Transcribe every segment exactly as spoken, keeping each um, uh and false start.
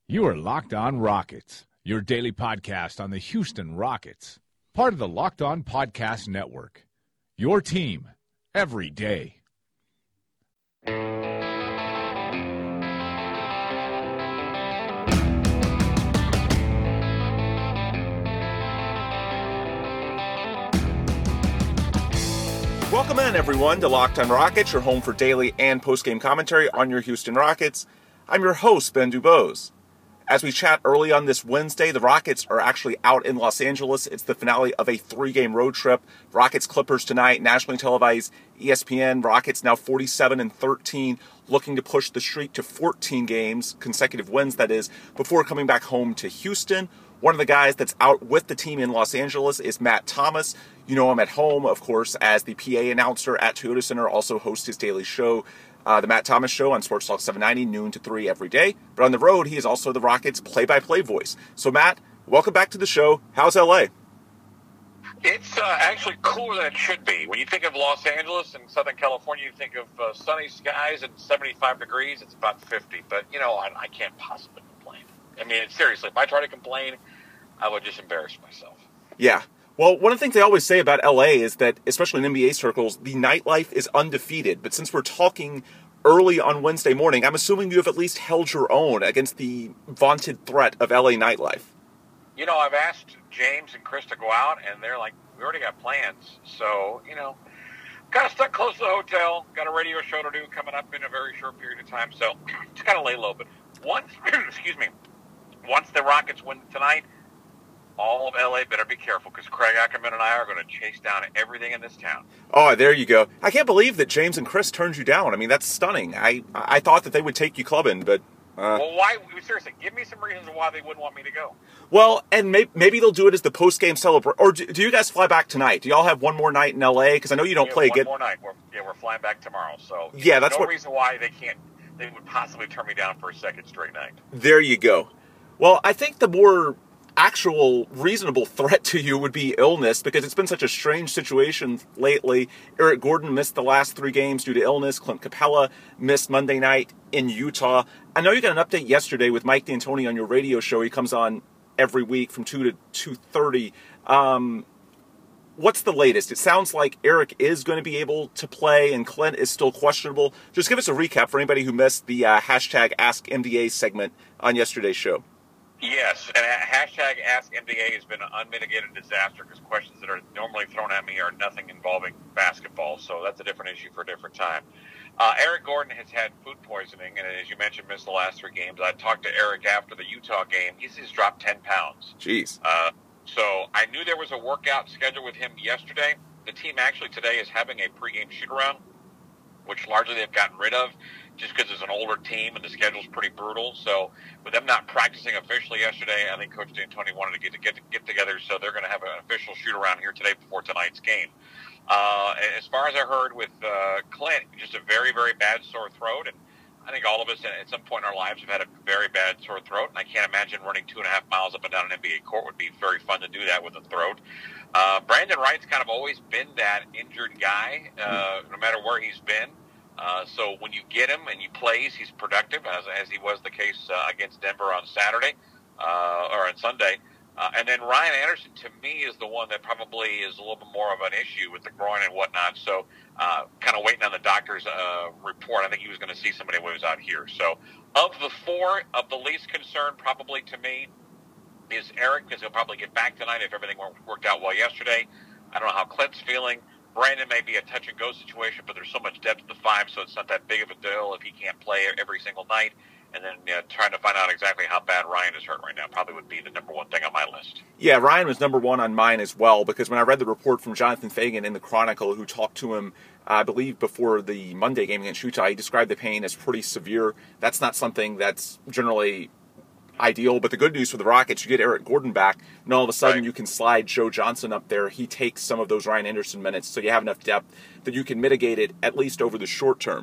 You are Locked On Rockets, your daily podcast on the Houston Rockets, part of the Locked On Podcast Network, your team every day. Welcome in, everyone, to Locked On Rockets, your home for daily and post-game commentary on your Houston Rockets. I'm your host, Ben Dubose. As we chat early on this Wednesday, the Rockets are actually out in Los Angeles. It's the finale of a three-game road trip. Rockets-Clippers tonight, nationally televised, E S P N. Rockets now forty-seven and thirteen, looking to push the streak to fourteen games, consecutive wins, that is, before coming back home to Houston. One of the guys that's out with the team in Los Angeles is Matt Thomas. You know him at home, of course, as the P A announcer at Toyota Center, also hosts his daily show, Uh, the Matt Thomas Show on Sports Talk seven ninety, noon to three every day. But on the road, he is also the Rockets' play-by-play voice. So, Matt, welcome back to the show. How's L A? It's uh, actually cooler than it should be. When you think of Los Angeles and Southern California, you think of uh, sunny skies and seventy-five degrees. It's about fifty. But, you know, I, I can't possibly complain. I mean, seriously, if I try to complain, I would just embarrass myself. Yeah. Well, one of the things they always say about L A is that, especially in N B A circles, the nightlife is undefeated. But since we're talking early on Wednesday morning, I'm assuming you have at least held your own against the vaunted threat of L A nightlife. You know, I've asked James and Chris to go out, and they're like, we already got plans. So, you know, kind of stuck close to the hotel. Got a radio show to do coming up in a very short period of time. So, just kind of lay low. But once, excuse me, once the Rockets win tonight, all of L A better be careful, because Craig Ackerman and I are going to chase down everything in this town. Oh, there you go. I can't believe that James and Chris turned you down. I mean, that's stunning. I I thought that they would take you clubbing, but... Uh, well, why? Seriously, give me some reasons why they wouldn't want me to go. Well, and may, maybe they'll do it as the post-game celebration. Or do, do you guys fly back tonight? Do y'all have one more night in L A? Because I know you don't yeah, play one again. One more night. We're, yeah, we're flying back tomorrow. So yeah, that's no what... reason why they can't. They would possibly turn me down for a second straight night. There you go. Well, I think the more actual reasonable threat to you would be illness, because it's been such a strange situation lately. Eric Gordon missed the last three games due to illness. Clint Capella missed Monday night in Utah. I know you got an update yesterday with Mike D'Antoni on your radio show. He comes on every week from two to two thirty. Um, what's the latest? It sounds like Eric is going to be able to play and Clint is still questionable. Just give us a recap for anybody who missed the uh, hashtag Ask M D A segment on yesterday's show. Yes, and hashtag Ask M D A has been an unmitigated disaster, because questions that are normally thrown at me are nothing involving basketball, so that's a different issue for a different time. Uh, Eric Gordon has had food poisoning, and as you mentioned, missed the last three games. I talked to Eric after the Utah game. He's, he's dropped ten pounds. Jeez. Uh, so I knew there was a workout scheduled with him yesterday. The team actually today is having a pregame shoot-around, which largely they've gotten rid of, just because it's an older team and the schedule's pretty brutal. So with them not practicing officially yesterday, I think Coach D'Antoni wanted to get, to get get together, so they're going to have an official shoot-around here today before tonight's game. Uh, as far as I heard with uh, Clint, just a very, very bad sore throat, and I think all of us at some point in our lives have had a very bad sore throat, and I can't imagine running two and a half miles up and down an N B A court would be very fun to do that with a throat. Uh, Brandon Wright's kind of always been that injured guy, uh, no matter where he's been. Uh, so when you get him and he plays, he's productive, as, as he was the case uh, against Denver on Saturday, uh, or on Sunday. Uh, and then Ryan Anderson, to me, is the one that probably is a little bit more of an issue with the groin and whatnot. So uh, kind of waiting on the doctor's uh, report. I think he was going to see somebody when he was out here. So of the four, of the least concern probably to me is Eric, because he'll probably get back tonight if everything worked out well yesterday. I don't know how Clint's feeling. Brandon may be a touch-and-go situation, but there's so much depth to the five, so it's not that big of a deal if he can't play every single night. And then uh, trying to find out exactly how bad Ryan is hurt right now probably would be the number one thing on my list. Yeah, Ryan was number one on mine as well, because when I read the report from Jonathan Fagan in the Chronicle, who talked to him, I believe, before the Monday game against Utah, he described the pain as pretty severe. That's not something that's generally ideal, but the good news for the Rockets, you get Eric Gordon back, and all of a sudden right. you can slide Joe Johnson up there. He takes some of those Ryan Anderson minutes, so you have enough depth that you can mitigate it, at least over the short term.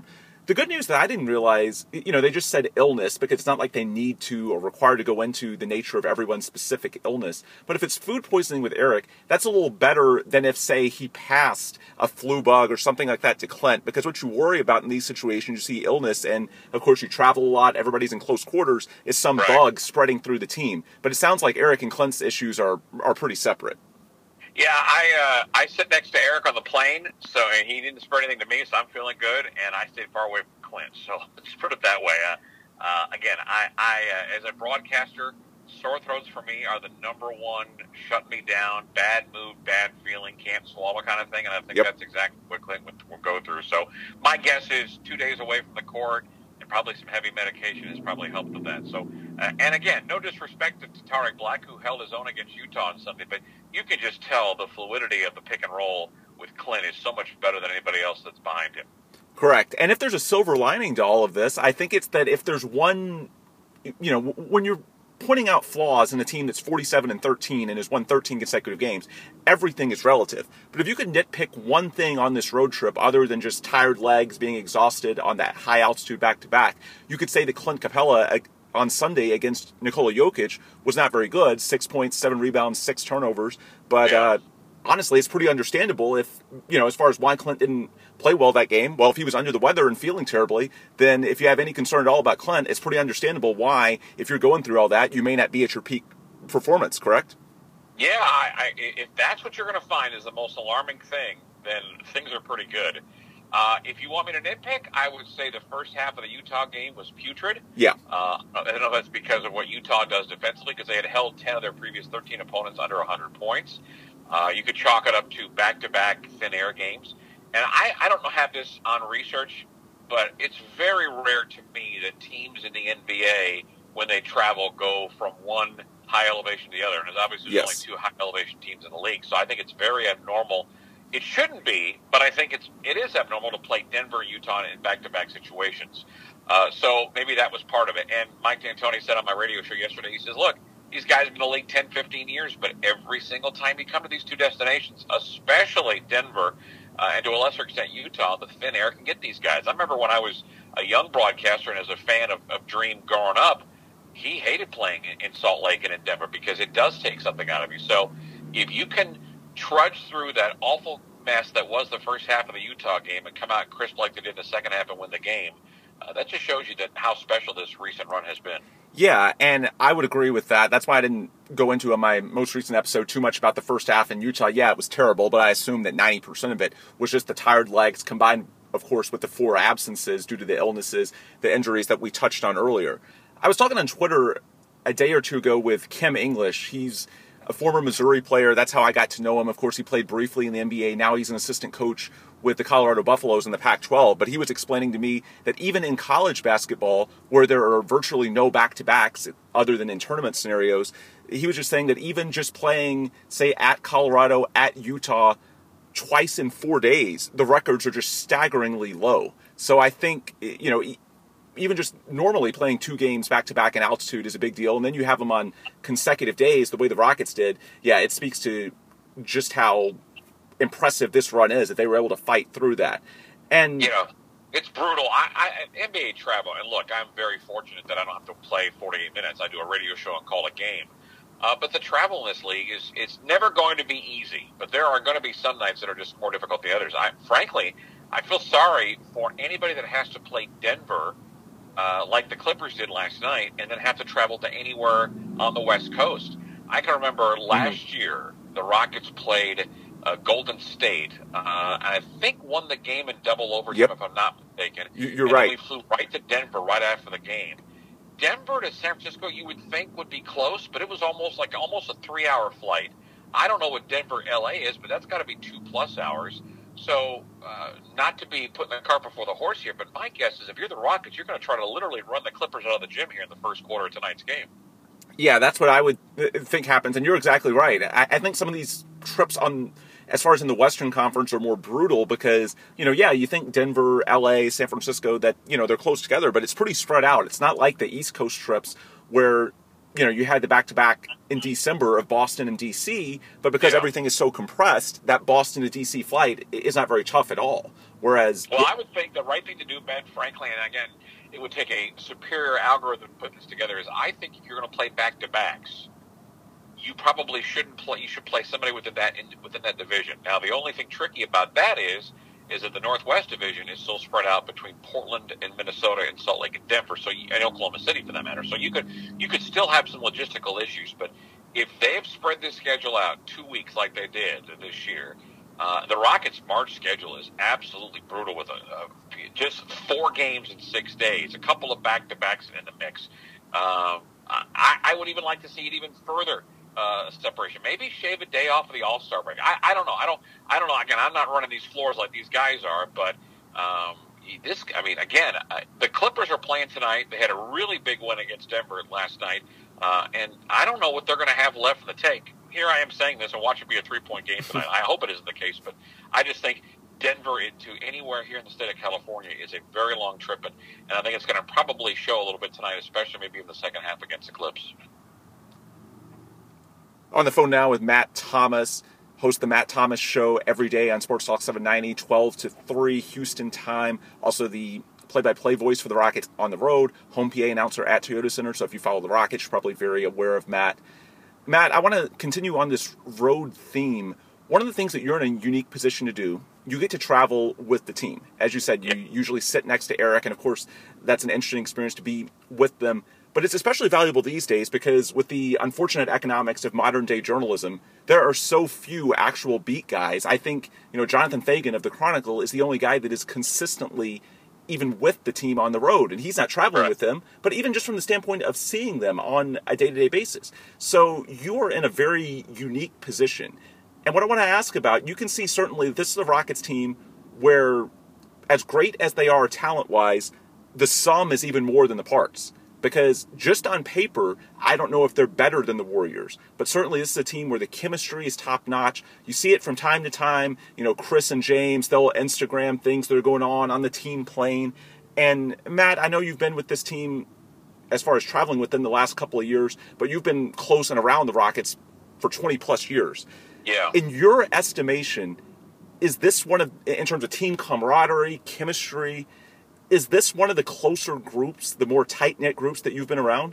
The good news that I didn't realize, you know, they just said illness because it's not like they need to or required to go into the nature of everyone's specific illness. But if it's food poisoning with Eric, that's a little better than if, say, he passed a flu bug or something like that to Clint. Because what you worry about in these situations, you see illness, and of course you travel a lot, everybody's in close quarters, is some right. bug spreading through the team. But it sounds like Eric and Clint's issues are are pretty separate. Yeah, I uh, I sit next to Eric on the plane, so and he didn't spread anything to me, so I'm feeling good, and I stayed far away from Clint. So let's put it that way. Uh, uh, again, I, I uh, as a broadcaster, sore throats for me are the number one shut me down, bad mood, bad feeling, can't swallow kind of thing, and I think yep. that's exactly what Clint will, will go through. So my guess is two days away from the court, and probably some heavy medication has probably helped with that. So, uh, and again, no disrespect to Tarik Black, who held his own against Utah on Sunday, but you can just tell the fluidity of the pick and roll with Clint is so much better than anybody else that's behind him. Correct. And if there's a silver lining to all of this, I think it's that if there's one, you know, when you're pointing out flaws in a team that's forty-seven and thirteen and has won thirteen consecutive games, everything is relative. But if you could nitpick one thing on this road trip other than just tired legs, being exhausted on that high altitude back-to-back, you could say that Clint Capella on Sunday against Nikola Jokic was not very good. Six points, seven rebounds, six turnovers. But yeah. uh, honestly, it's pretty understandable if, you know, as far as why Clint didn't play well that game. Well, if he was under the weather and feeling terribly, then if you have any concern at all about Clint, it's pretty understandable why, if you're going through all that, you may not be at your peak performance, correct? Yeah, I, I, if that's what you're going to find is the most alarming thing, then things are pretty good. Uh, if you want me to nitpick, I would say the first half of the Utah game was putrid. Yeah. Uh, I don't know if that's because of what Utah does defensively, because they had held ten of their previous thirteen opponents under one hundred points. Uh, you could chalk it up to back-to-back thin air games. And I, I don't have this on research, but it's very rare to me that teams in the N B A, when they travel, go from one high elevation to the other. And there's obviously yes. only two high elevation teams in the league. So I think it's very abnormal. It shouldn't be, but I think it's it is abnormal to play Denver and Utah in back-to-back situations. Uh, so maybe that was part of it. And Mike D'Antoni said on my radio show yesterday, he says, look, these guys have been in the league ten, fifteen years, but every single time you come to these two destinations, especially Denver, uh, and to a lesser extent Utah, the thin air can get these guys. I remember when I was a young broadcaster and as a fan of, of Dream growing up, he hated playing in Salt Lake and in Denver because it does take something out of you. So if you can trudge through that awful mess that was the first half of the Utah game and come out crisp like they did in the second half and win the game, uh, that just shows you that how special this recent run has been. Yeah, and I would agree with that. That's why I didn't go into in my most recent episode too much about the first half in Utah. Yeah, it was terrible, but I assume that ninety percent of it was just the tired legs combined, of course, with the four absences due to the illnesses, the injuries that we touched on earlier. I was talking on Twitter a day or two ago with Kim English. He's a former Missouri player. That's how I got to know him. Of course, he played briefly in the N B A. Now he's an assistant coach with the Colorado Buffaloes in the Pac twelve. But he was explaining to me that even in college basketball, where there are virtually no back-to-backs other than in tournament scenarios, he was just saying that even just playing, say, at Colorado, at Utah, twice in four days, the records are just staggeringly low. So I think, you know, even just normally playing two games back-to-back in altitude is a big deal, and then you have them on consecutive days the way the Rockets did. Yeah, it speaks to just how impressive this run is, that they were able to fight through that. And you know, it's brutal. I, I N B A travel, and look, I'm very fortunate that I don't have to play forty-eight minutes. I do a radio show and call a game. Uh, but the travel in this league is it's never going to be easy. But there are going to be some nights that are just more difficult than others. I, frankly, I feel sorry for anybody that has to play Denver Uh, like the Clippers did last night, and then have to travel to anywhere on the West Coast. I can remember last mm-hmm. year the Rockets played uh, Golden State, uh, and I think won the game in double overtime, yep. if I'm not mistaken. You're and right. We flew right to Denver right after the game. Denver to San Francisco, you would think would be close, but it was almost like almost a three-hour flight. I don't know what Denver, L A is, but that's got to be two-plus hours. So, uh, not to be putting the cart before the horse here, but my guess is if you're the Rockets, you're going to try to literally run the Clippers out of the gym here in the first quarter of tonight's game. Yeah, that's what I would think happens, and you're exactly right. I, I think some of these trips on, as far as in the Western Conference, are more brutal because, you know, yeah, you think Denver, L A, San Francisco, that, you know, they're close together, but it's pretty spread out. It's not like the East Coast trips where, you know, you had the back-to-back in December of Boston and D C, but because yeah. everything is so compressed, that Boston to D C flight is not very tough at all. Whereas, well, I would think the right thing to do, Ben, frankly, and again, it would take a superior algorithm to put this together, is I think if you're going to play back-to-backs, you probably shouldn't play. You should play somebody within that in, within that division. Now, the only thing tricky about that is, is that the Northwest Division is still spread out between Portland and Minnesota and Salt Lake and Denver, so you, and Oklahoma City for that matter. So you could you could still have some logistical issues, but if they have spread this schedule out two weeks like they did this year, uh, the Rockets' March schedule is absolutely brutal with a, a, just four games in six days, a couple of back-to-backs in the mix. Um, I, I would even like to see it even further. Uh, separation. Maybe shave a day off of the All-Star break. I, I don't know. I don't. I don't know. Again, I'm not running these floors like these guys are, but um, this. I mean, again, I, the Clippers are playing tonight. They had a really big win against Denver last night, uh, and I don't know what they're going to have left in the tank. Here I am saying this, and watch it be a three-point game tonight. I hope it isn't the case, but I just think Denver into anywhere here in the state of California is a very long trip, and, and I think it's going to probably show a little bit tonight, especially maybe in the second half against the Clips. On the phone now with Matt Thomas, host the Matt Thomas Show every day on Sports Talk seven ninety, twelve to three Houston time. Also the play-by-play voice for the Rockets on the road, home P A announcer at Toyota Center. So if you follow the Rockets, you're probably very aware of Matt. Matt, I want to continue on this road theme. One of the things that you're in a unique position to do, you get to travel with the team. As you said, you usually sit next to Eric, and of course, that's an interesting experience to be with them. But it's especially valuable these days because with the unfortunate economics of modern-day journalism, there are so few actual beat guys. I think, you know, Jonathan Fagan of the Chronicle is the only guy that is consistently even with the team on the road, and he's not traveling right. with them, but even just from the standpoint of seeing them on a day-to-day basis. So you're in a very unique position. And what I want to ask about, you can see certainly this is a Rockets team where, as great as they are talent-wise, the sum is even more than the parts. Because just on paper, I don't know if they're better than the Warriors. But certainly this is a team where the chemistry is top-notch. You see it from time to time. You know, Chris and James, they'll Instagram things that are going on on the team plane. And Matt, I know you've been with this team as far as traveling within the last couple of years, but you've been close and around the Rockets for twenty-plus years. Yeah. In your estimation, is this one of, in terms of team camaraderie, chemistry, is this one of the closer groups, the more tight-knit groups that you've been around?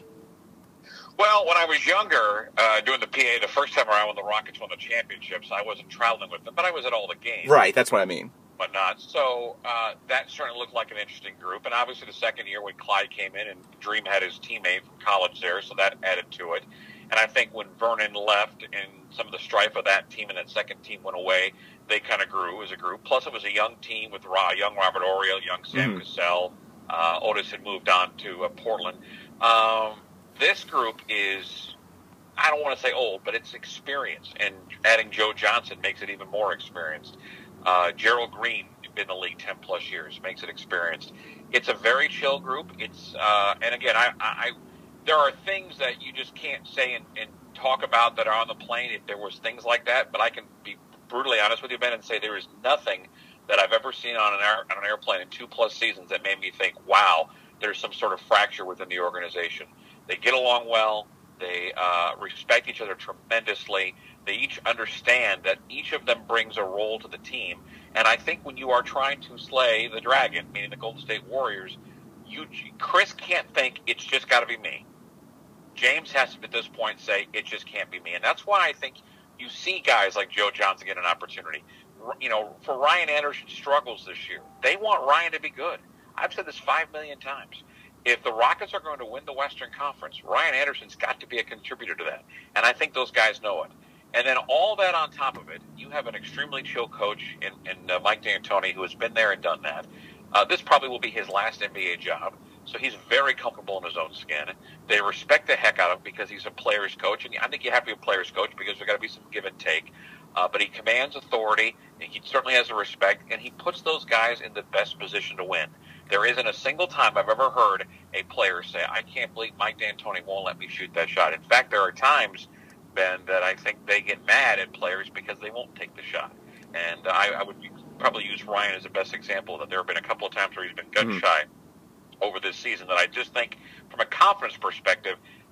Well, when I was younger, uh, doing the P A the first time around when the Rockets won the championships, I wasn't traveling with them, but I was at all the games. Right, that's what I mean. But not. So uh, that certainly looked like an interesting group. And obviously the second year when Clyde came in and Dream had his teammate from college there, so that added to it. And I think when Vernon left and some of the strife of that team and that second team went away, they kind of grew as a group. Plus, it was a young team with Ra, young Robert Oriole, young Sam mm-hmm. Cassell. Uh, Otis had moved on to uh, Portland. Um, this group is, I don't want to say old, but it's experienced. And adding Joe Johnson makes it even more experienced. Uh, Gerald Green, been in the league ten plus years, makes it experienced. It's a very chill group. It's uh, and again, I, I there are things that you just can't say and, and talk about that are on the plane if there was things like that. But I can be brutally honest with you, Ben, and say there is nothing that I've ever seen on an air, on an airplane in two plus seasons that made me think, wow, there's some sort of fracture within the organization. They get along well. They uh, respect each other tremendously. They each understand that each of them brings a role to the team. And I think when you are trying to slay the dragon, meaning the Golden State Warriors, you Chris can't think it's just got to be me. James has to, at this point, say it just can't be me. And that's why I think you see guys like Joe Johnson get an opportunity. You know, for Ryan Anderson struggles this year, they want Ryan to be good. I've said this five million times. If the Rockets are going to win the Western Conference, Ryan Anderson's got to be a contributor to that. And I think those guys know it. And then all that on top of it, you have an extremely chill coach in, in uh, Mike D'Antoni who has been there and done that. Uh, this probably will be his last N B A job. So he's very comfortable in his own skin. They respect the heck out of him because he's a player's coach. And I think you have to be a player's coach because there's got to be some give and take. Uh, but he commands authority, and he certainly has a respect, and he puts those guys in the best position to win. There isn't a single time I've ever heard a player say, I can't believe Mike D'Antoni won't let me shoot that shot. In fact, there are times, Ben, that I think they get mad at players because they won't take the shot. And I, I would probably use Ryan as the best example, that there have been a couple of times where he's been gun-shy mm-hmm. over this season that I just think, from a confidence perspective,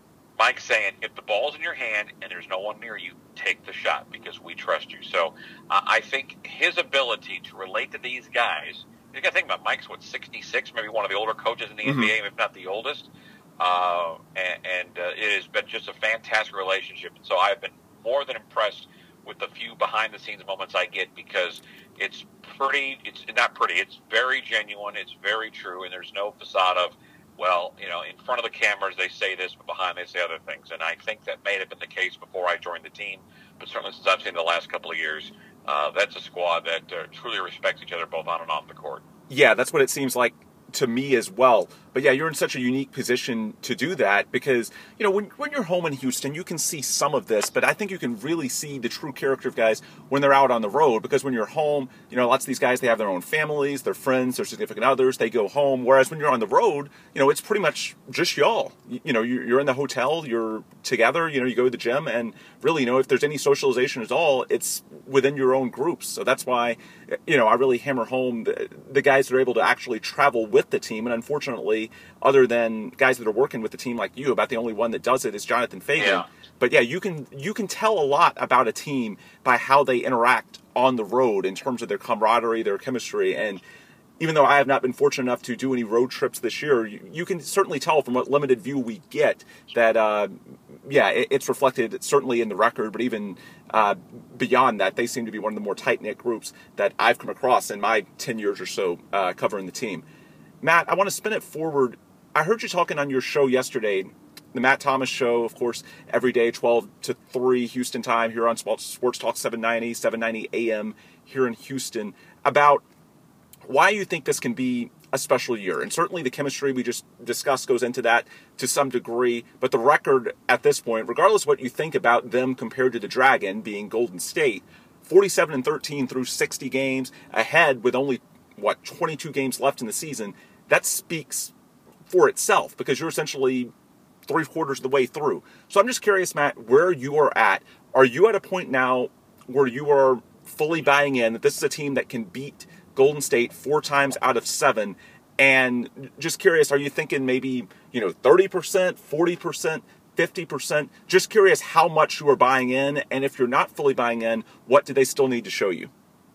Mike saying, if the ball's in your hand and there's no one near you, take the shot because we trust you. So uh, I think his ability to relate to these guys, you got to think about Mike's, what, sixty-six, maybe one of the older coaches in the mm-hmm. N B A, if not the oldest. Uh, and and uh, it has been just a fantastic relationship. And so I've been more than impressed with the few behind-the-scenes moments I get because it's pretty, it's not pretty, it's very genuine, it's very true, and there's no facade of, well, you know, in front of the cameras they say this, but behind they say other things. And I think that may have been the case before I joined the team, but certainly since I've seen the last couple of years, uh, that's a squad that uh, truly respects each other both on and off the court. Yeah, that's what it seems like to me as well. But yeah, you're in such a unique position to do that because, you know, when when you're home in Houston, you can see some of this, but I think you can really see the true character of guys when they're out on the road because when you're home, you know, lots of these guys, they have their own families, their friends, their significant others, they go home, whereas when you're on the road, you know, it's pretty much just y'all. You, you know, you're in the hotel, you're together, you know, you go to the gym, and really, you know, if there's any socialization at all, it's within your own groups. So that's why, you know, I really hammer home the, the guys that are able to actually travel with the team, and unfortunately, other than guys that are working with the team like you, about the only one that does it is Jonathan Fagan. Yeah. But yeah, you can you can tell a lot about a team by how they interact on the road in terms of their camaraderie, their chemistry. And even though I have not been fortunate enough to do any road trips this year, you, you can certainly tell from what limited view we get that, uh, yeah, it, it's reflected certainly in the record, but even uh, beyond that, they seem to be one of the more tight-knit groups that I've come across in my ten years or so uh, covering the team. Matt, I want to spin it forward. I heard you talking on your show yesterday, the Matt Thomas Show, of course, every day, twelve to three Houston time here on Sports Talk seven ninety, seven ninety A M here in Houston, about why you think this can be a special year. And certainly the chemistry we just discussed goes into that to some degree, but the record at this point, regardless of what you think about them compared to the Dragon being Golden State, forty-seven and thirteen through sixty games, ahead with only, what, twenty-two games left in the season, that speaks for itself because you're essentially three quarters of the way through. So I'm just curious, Matt, where you are at. Are you at a point now where you are fully buying in that this is a team that can beat Golden State four times out of seven? And just curious, are you thinking maybe, you know, thirty percent, forty percent, fifty percent? Just curious how much you are buying in, and if you're not fully buying in, what do they still need to show you?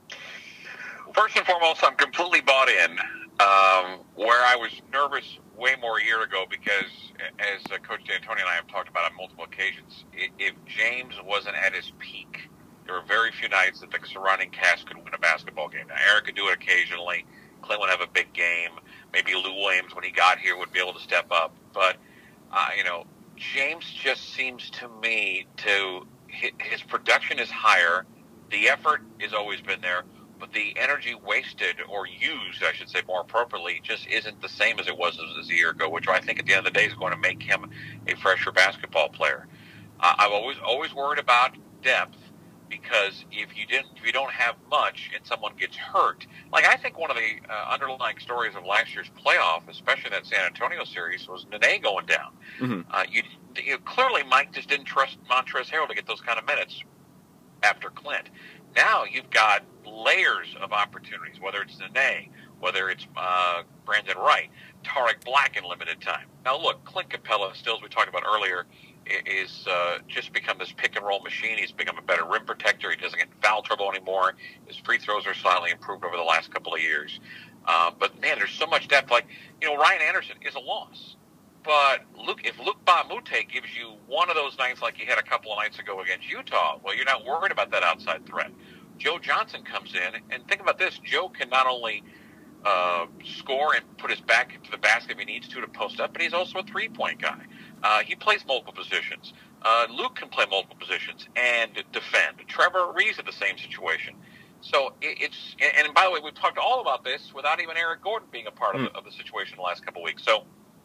First and foremost, I'm completely bought in. Um, where I was nervous way more a year ago because, as uh, Coach D'Antoni and I have talked about on multiple occasions, if James wasn't at his peak, there were very few nights that the surrounding cast could win a basketball game. Now, Eric could do it occasionally. Clint would have a big game. Maybe Lou Williams, when he got here, would be able to step up. But, uh, you know, James just seems to me to – his production is higher. The effort has always been there. But the energy wasted or used, I should say more appropriately, just isn't the same as it was as a year ago, which I think at the end of the day is going to make him a fresher basketball player. Uh, I've always always worried about depth because if you didn't, if you don't have much and someone gets hurt, like I think one of the uh, underlying stories of last year's playoff, especially that San Antonio series, was Nene going down. Mm-hmm. Uh, you, you clearly Mike just didn't trust Montrezl Harrell to get those kind of minutes after Clint. Now you've got layers of opportunities, whether it's Nene, whether it's uh, Brandon Wright, Tariq Black in limited time. Now look, Clint Capella, still as we talked about earlier, is uh, just become this pick and roll machine. He's become a better rim protector. He doesn't get in foul trouble anymore. His free throws are slightly improved over the last couple of years. Uh, but man, there's so much depth. Like, you know, Ryan Anderson is a loss. But Luke, if Luke Bamute gives you one of those nights like he had a couple of nights ago against Utah, well, you're not worried about that outside threat. Joe Johnson comes in, and think about this. Joe can not only uh, score and put his back into the basket if he needs to to post up, but he's also a three-point guy. Uh, he plays multiple positions. Uh, Luke can play multiple positions and defend. Trevor Reeves in the same situation. So it, it's – and by the way, we've talked all about this without even Eric Gordon being a part mm. of, the, of the situation the last couple of weeks. So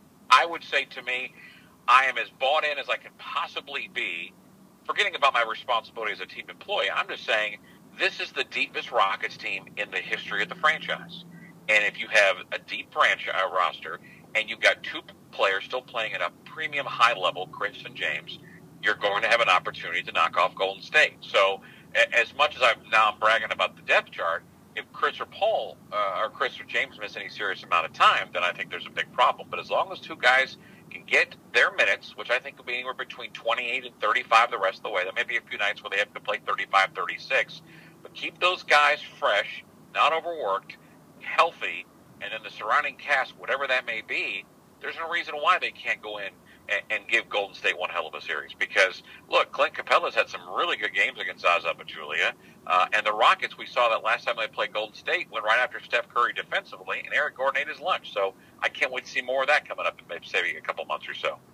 I would say to me, I am as bought in as I can possibly be, forgetting about my responsibility as a team employee. I'm just saying this is the deepest Rockets team in the history of the franchise. And if you have a deep franchise roster and you've got two players still playing at a premium high level, Chris and James, you're going to have an opportunity to knock off Golden State. So as much as I'm now bragging about the depth chart, if Chris or Paul uh, or Chris or James miss any serious amount of time, then I think there's a big problem. But as long as two guys can get their minutes, which I think will be anywhere between twenty-eight and thirty-five the rest of the way. There may be a few nights where they have to play thirty-five, thirty-six. But keep those guys fresh, not overworked, healthy, and then the surrounding cast, whatever that may be, there's no reason why they can't go in and, and give Golden State one hell of a series. Because, look, Clint Capella's had some really good games against Zaza Pachulia. Uh, and the Rockets, we saw that last time they played Golden State, went right after Steph Curry defensively, and Eric Gordon ate his lunch. So I can't wait to see more of that coming up in maybe say a couple months or so.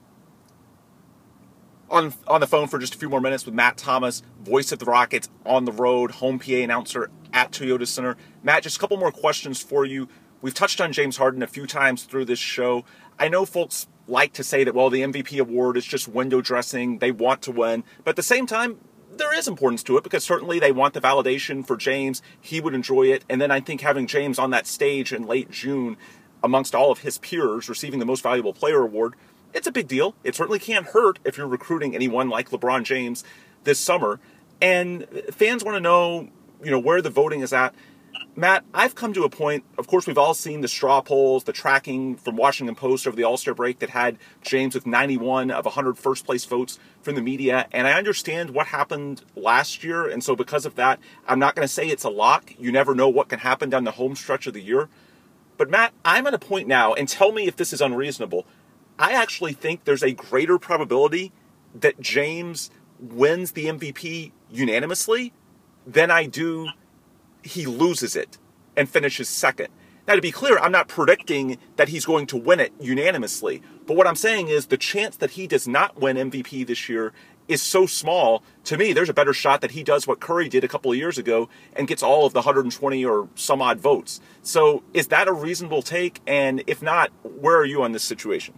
On on the phone for just a few more minutes with Matt Thomas, voice of the Rockets on the road, home P A announcer at Toyota Center. Matt, just a couple more questions for you. We've touched on James Harden a few times through this show. I know folks like to say that, well, the M V P award is just window dressing. They want to win. But at the same time, there is importance to it because certainly they want the validation for James. He would enjoy it. And then I think having James on that stage in late June amongst all of his peers receiving the Most Valuable Player award, it's a big deal. It certainly can't hurt if you're recruiting anyone like LeBron James this summer. And fans want to know, you know, where the voting is at. Matt, I've come to a point, of course, we've all seen the straw polls, the tracking from Washington Post over the All-Star break that had James with ninety-one of one hundred first-place votes from the media. And I understand what happened last year. And so because of that, I'm not going to say it's a lock. You never know what can happen down the home stretch of the year. But Matt, I'm at a point now, and tell me if this is unreasonable, I actually think there's a greater probability that James wins the M V P unanimously than I do he loses it and finishes second. Now, to be clear, I'm not predicting that he's going to win it unanimously. But what I'm saying is the chance that he does not win M V P this year is so small. To me, there's a better shot that he does what Curry did a couple of years ago and gets all of the one hundred twenty or some odd votes. So is that a reasonable take? And if not, where are you on this situation?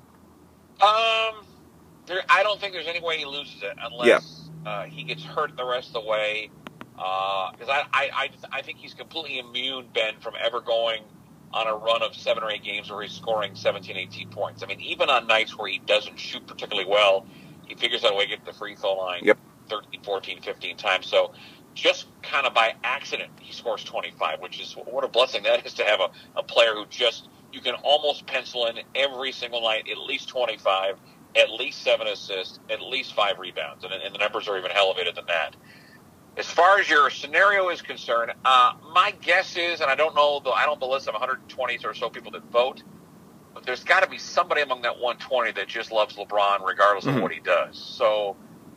Um, there, I don't think there's any way he loses it unless yeah. uh, he gets hurt the rest of the way. Because uh, I, I, I, I think he's completely immune, Ben, from ever going on a run of seven or eight games where he's scoring seventeen, eighteen points. I mean, even on nights where he doesn't shoot particularly well, he figures out a way to get to the free throw line yep. thirteen, fourteen, fifteen times. So just kind of by accident, he scores twenty-five, which is what a blessing that is to have a, a player who just, you can almost pencil in every single night at least twenty-five, at least seven assists, at least five rebounds. And, and the numbers are even elevated than that. As far as your scenario is concerned, uh, my guess is, and I don't know, the, I don't the list of one hundred twenty or so people that vote, but there's got to be somebody among that one hundred twenty that just loves LeBron regardless mm-hmm. of what he does. So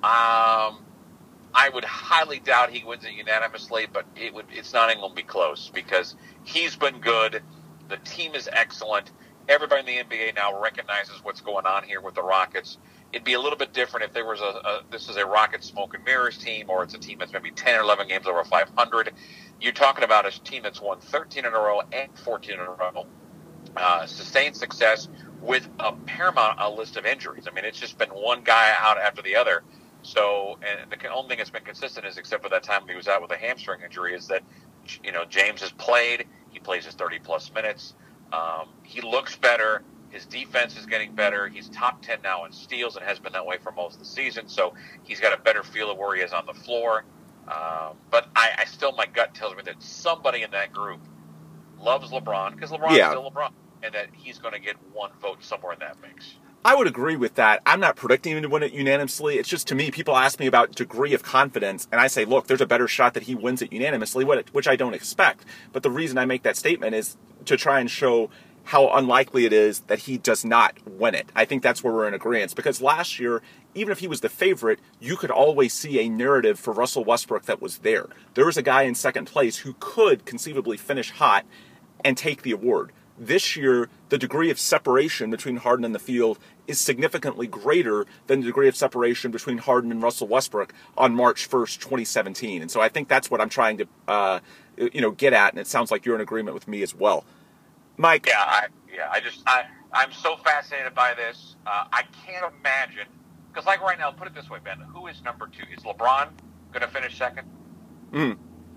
um, I would highly doubt he wins it unanimously, but it would. It's not even going to be close because he's been good. The team is excellent. Everybody in the N B A now recognizes what's going on here with the Rockets. It'd be a little bit different if there was a, a this is a Rockets smoke and mirrors team, or it's a team that's maybe ten or eleven games over five hundred. You're talking about a team that's won thirteen in a row and fourteen in a row, uh, sustained success with a paramount a list of injuries. I mean, it's just been one guy out after the other. So, and the only thing that's been consistent is, except for that time he was out with a hamstring injury, is that, you know, James has played. He plays his thirty plus minutes. Um, he looks better. His defense is getting better. He's top ten now in steals and has been that way for most of the season. So he's got a better feel of where he is on the floor. Um, but I, I still, my gut tells me that somebody in that group loves LeBron because LeBron yeah. is still LeBron, and that he's going to get one vote somewhere in that mix. I would agree with that. I'm not predicting him to win it unanimously. It's just, to me, people ask me about degree of confidence, and I say, look, there's a better shot that he wins it unanimously, which I don't expect. But the reason I make that statement is to try and show how unlikely it is that he does not win it. I think that's where we're in agreement. Because last year, even if he was the favorite, you could always see a narrative for Russell Westbrook that was there. There was a guy in second place who could conceivably finish hot and take the award. This year, the degree of separation between Harden and the field is significantly greater than the degree of separation between Harden and Russell Westbrook on March first, twenty seventeen. And so I think that's what I'm trying to uh, you know, get at, and it sounds like you're in agreement with me as well. Mike? Yeah, I, yeah, I just, I, I'm so fascinated by this. Uh, I can't imagine, because like right now, put it this way, Ben, who is number two? Is LeBron going to finish second? Mm.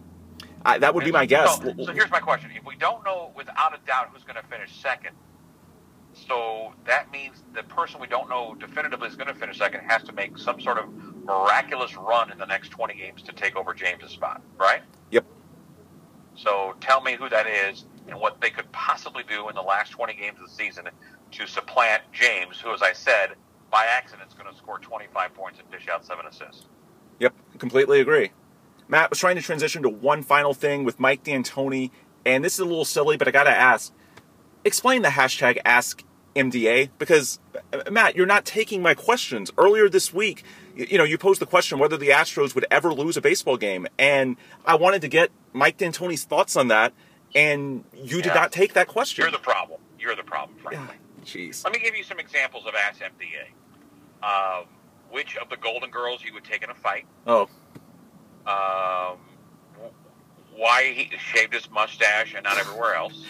I, that would be my guess. So, so here's my question. If we don't know without a doubt who's going to finish second, so that means the person we don't know definitively is going to finish second has to make some sort of miraculous run in the next twenty games to take over James' spot, right? Yep. So tell me who that is and what they could possibly do in the last twenty games of the season to supplant James, who, as I said, by accident is going to score twenty-five points and dish out seven assists. Yep, completely agree. Matt was trying to transition to one final thing with Mike D'Antoni, and this is a little silly, but I got to ask, explain the hashtag Ask M D A, because, Matt, you're not taking my questions. Earlier this week, you know, you posed the question whether the Astros would ever lose a baseball game, and I wanted to get Mike D'Antoni's thoughts on that, and you did yeah. not take that question. You're the problem. You're the problem, frankly. Jeez. Let me give you some examples of Ask M D A. Um, which of the Golden Girls you would take in a fight? Oh. Um, why he shaved his mustache and not everywhere else?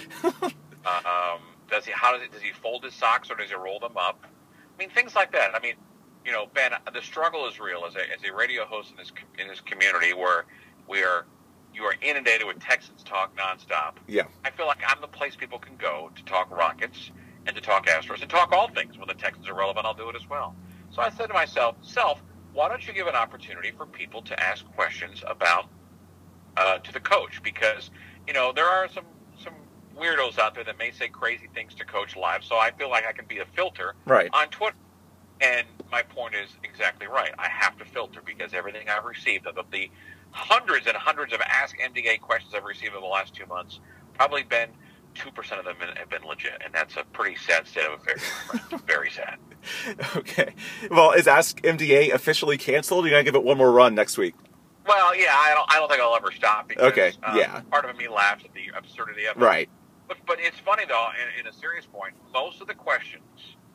um, does he? How does it? Does he fold his socks or does he roll them up? I mean, things like that. I mean, you know, Ben, the struggle is real as a as a radio host in this in this community where we are. You are inundated with Texans talk nonstop. Yeah. I feel like I'm the place people can go to talk Rockets and to talk Astros and talk all things. When the Texans are relevant, I'll do it as well. So I said to myself, self, why don't you give an opportunity for people to ask questions about uh, to the coach? Because, you know, there are some, some weirdos out there that may say crazy things to Coach live. So I feel like I can be a filter right. on Twitter. And my point is exactly right. I have to filter because everything I've received of the hundreds and hundreds of Ask M D A questions I've received in the last two months, probably been two percent of them have been legit, and that's a pretty sad state of affairs. Very sad. Okay. Well, is Ask M D A officially canceled? Or are you going to give it one more run next week? Well, yeah, I don't I don't think I'll ever stop because okay. um, yeah. part of me laughs at the absurdity of it. Right. But, but it's funny, though, in, in a serious point, most of the questions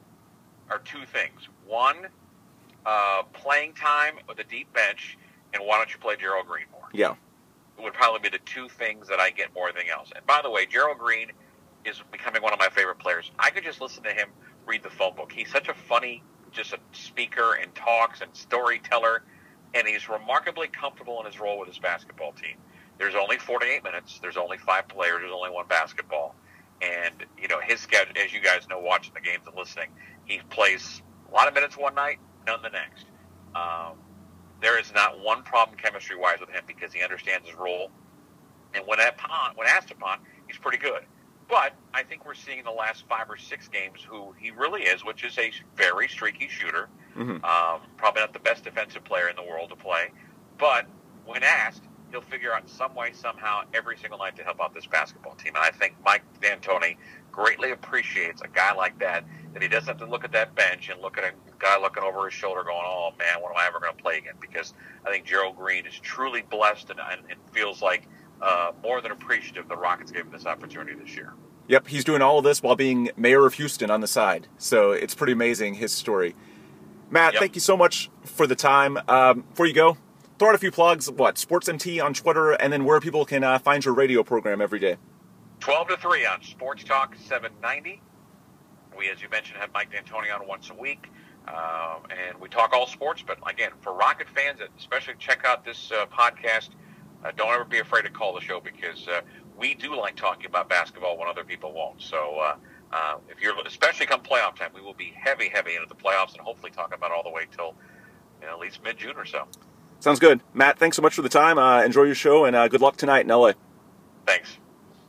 are two things. One, uh, playing time with a deep bench, and why don't you play Gerald Green more? Yeah. It would probably be the two things that I get more than anything else. And by the way, Gerald Green is becoming one of my favorite players. I could just listen to him read the phone book. He's such a funny, just a speaker and talks and storyteller, and he's remarkably comfortable in his role with his basketball team. There's only forty-eight minutes. There's only five players. There's only one basketball. And, you know, his schedule, as you guys know, watching the games and listening, he plays a lot of minutes one night, none the next. Um, there is not one problem chemistry-wise with him because he understands his role. And when, upon, when asked upon, he's pretty good. But I think we're seeing the last five or six games who he really is, which is a very streaky shooter. Mm-hmm. Um, probably not the best defensive player in the world to play. But when asked, he'll figure out some way, somehow, every single night to help out this basketball team. And I think Mike D'Antoni greatly appreciates a guy like that, that he doesn't have to look at that bench and look at a guy looking over his shoulder going, oh, man, when am I ever going to play again? Because I think Gerald Green is truly blessed and, and, and feels like uh, more than appreciative the Rockets gave him this opportunity this year. Yep, he's doing all of this while being mayor of Houston on the side. So it's pretty amazing, his story. Matt, yep. Thank you so much for the time. Um, before you go, throw out a few plugs. What, Sports M T on Twitter, and then where people can uh, find your radio program every day. twelve to three on Sports Talk seven ninety. We, as you mentioned, have Mike D'Antoni on once a week. Um, and we talk all sports. But, again, for Rocket fans, especially check out this uh, podcast. Uh, don't ever be afraid to call the show because uh, we do like talking about basketball when other people won't. So uh, uh, if you're, especially come playoff time, we will be heavy, heavy into the playoffs and hopefully talk about all the way till you know, at least mid-June or so. Sounds good. Matt, thanks so much for the time. Uh, enjoy your show, and uh, good luck tonight in L A. Thanks.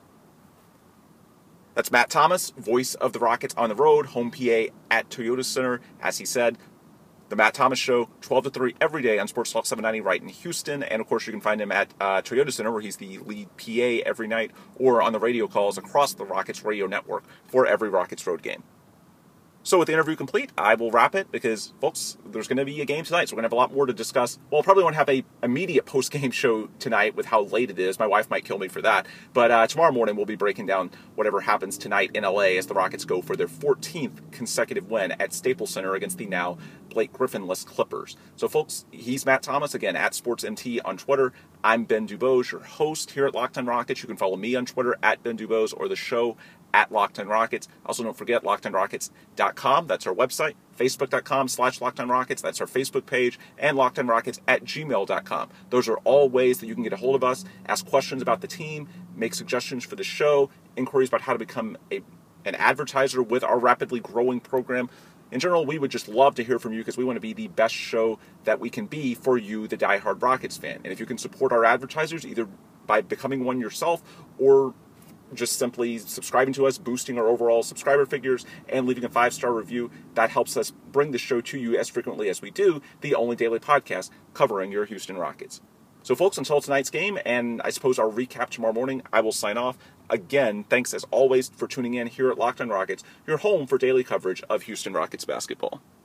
That's Matt Thomas, voice of the Rockets on the road, home P A at Toyota Center. As he said, the Matt Thomas Show, twelve to three every day on Sports Talk seven ninety right in Houston. And, of course, you can find him at uh, Toyota Center, where he's the lead P A every night, or on the radio calls across the Rockets radio network for every Rockets road game. So with the interview complete, I will wrap it because, folks, there's going to be a game tonight, so we're going to have a lot more to discuss. Well, probably won't have a immediate post-game show tonight with how late it is. My wife might kill me for that. But uh, tomorrow morning, we'll be breaking down whatever happens tonight in L A as the Rockets go for their fourteenth consecutive win at Staples Center against the now Blake Griffin-less Clippers. So, folks, he's Matt Thomas, again, at SportsMT on Twitter. I'm Ben Dubose, your host here at Locked on Rockets. You can follow me on Twitter, at Ben Dubose, or the show at Locked on Rockets. Also, don't forget locked on rockets dot com. That's our website. Facebook dot com slash Locked on Rockets. That's our Facebook page. And locked on rockets at gmail dot com. Those are all ways that you can get a hold of us, ask questions about the team, make suggestions for the show, inquiries about how to become a an advertiser with our rapidly growing program. In general, we would just love to hear from you because we want to be the best show that we can be for you, the diehard Rockets fan. And if you can support our advertisers, either by becoming one yourself or just simply subscribing to us, boosting our overall subscriber figures, and leaving a five-star review. That helps us bring the show to you as frequently as we do, the only daily podcast covering your Houston Rockets. So folks, until tonight's game, and I suppose our recap tomorrow morning, I will sign off. Again, thanks as always for tuning in here at Locked On Rockets, your home for daily coverage of Houston Rockets basketball.